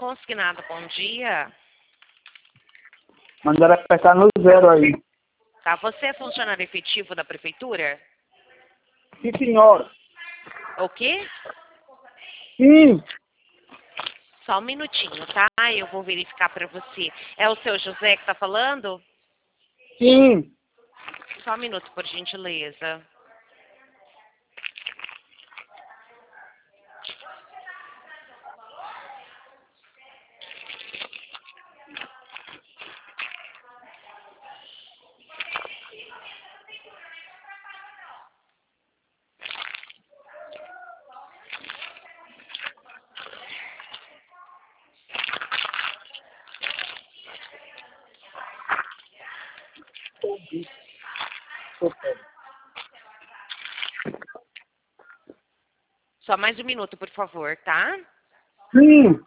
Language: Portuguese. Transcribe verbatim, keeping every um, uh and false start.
consignado, bom dia. Mandaram apertar no zero aí. Tá, você é funcionário efetivo da prefeitura? Sim, senhora. O quê? Sim. Só um minutinho, tá? Eu vou verificar para você. É o seu José que tá falando? Sim. Só um minuto, por gentileza. Só mais um minuto, por favor, tá? Sim.